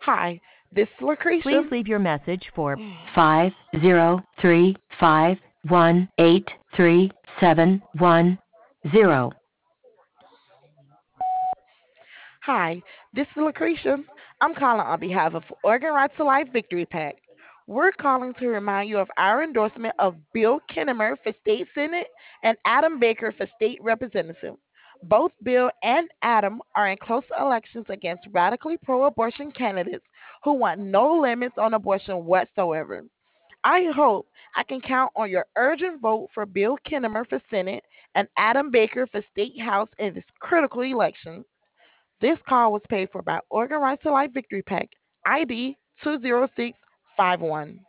Hi, this is Please Lucretia. leave your message for 50351837110. Hi, this is Lucretia. I'm calling on behalf of Organ Right to Life Victory Pack. We're calling to remind you of our endorsement of Bill Kinnemer for State Senate and Adam Baker for State Representative. Both Bill and Adam are in close elections against radically pro abortion candidates who want no limits on abortion whatsoever. I hope I can count on your urgent vote for Bill Kinnemer for Senate and Adam Baker for State House in this critical election. This call was paid for by Organ Rights to Life Victory Pack, ID 20651.